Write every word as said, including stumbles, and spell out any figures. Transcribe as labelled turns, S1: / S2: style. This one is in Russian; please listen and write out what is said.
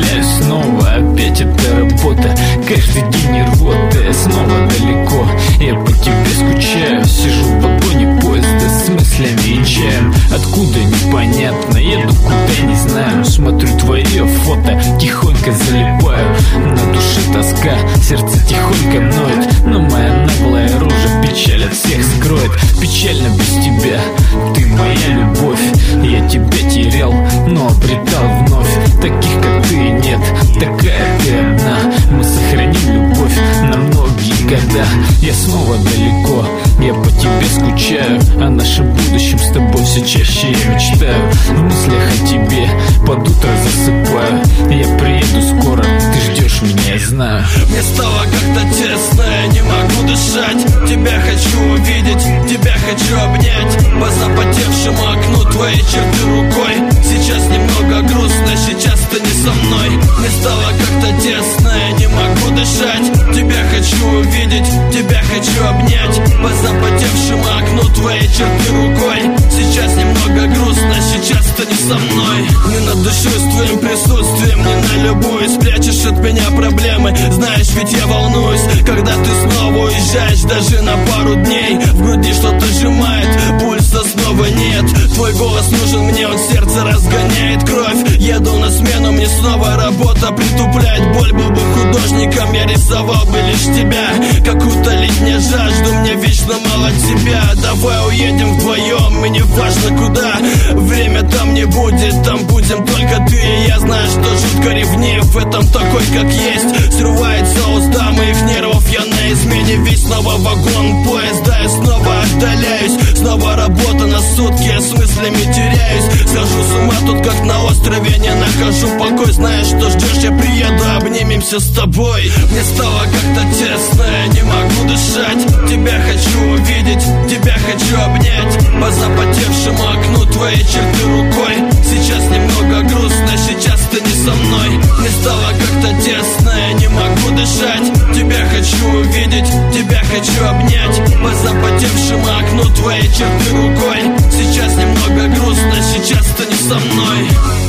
S1: Меняюсь снова, опять эта работа, каждый день не рвота. Я снова далеко, я по тебе скучаю. Сижу в вагоне поезда с мыслями и чаем. Откуда непонятно, еду куда не знаю. Смотрю твое фото, тихонько залипаю. На душе тоска, сердце тихонько ноет. Но моя наглая рожа печаль от всех скроет. Печально без тебя, ты моя любовь. Я тебя терял, но обретал вновь. Таких как ты нет, такая ты одна. Мы сохраним любовь на многие года. Я снова далеко, я по тебе скучаю. О нашем будущем с тобой все чаще я мечтаю. В мыслях о тебе под утро засыпаю. Я приеду скоро, ты ждешь меня, я знаю.
S2: Мне стало как-то тесно, я не могу дышать. Тебя хочу увидеть, тебя хочу обнять. По запотевшему окну твои черты рукой. Сейчас немного грустно, сейчас ты не со мной. Мне стало как-то тесно, я не могу дышать. Тебя хочу увидеть, тебя хочу обнять. По запотевшему окну твои черты рукой. Сейчас немного грустно, сейчас ты не со мной. Не надышусь твоим присутствием, не налюбуюсь. Прячешь от меня проблемы, знаешь, ведь я волнуюсь. Когда ты снова уезжаешь, даже на пару дней. В груди что-то сжимает, пульса снова нет. Твой голос нужен мне, он сердце разгоняет кровь. Еду на смену, мне снова работа притупляет боль. Был бы художником, я рисовал бы лишь тебя. Как утолить мне жажду, мне вечно мало тебя. Давай уедем вдвоем, и не важно куда. Время там не будет, там будем только ты и я. Знаю, что жутко ревнив, в этом такой как есть. Срывается узда моих нервов, я на измене. Весь снова вагон поезда, я снова отдаляюсь. Снова работа на сутки, я с мыслями теряюсь. Схожу с ума тут как на острове, не нахожу покой. Знаешь, что ждешь, я приеду, обнимемся с тобой. Мне стало как-то тесно, я не могу дышать. Тебя хочу увидеть, тебя хочу обнять. По запотевшему окну твои черты рукой. Сейчас немного грустно, сейчас ты не со мной. Мне стало как-то тесно, я не могу дышать. Тебя хочу увидеть, тебя хочу обнять. По запотевшему окну твои черты рукой. Сейчас немного грустно, сейчас ты не со мной.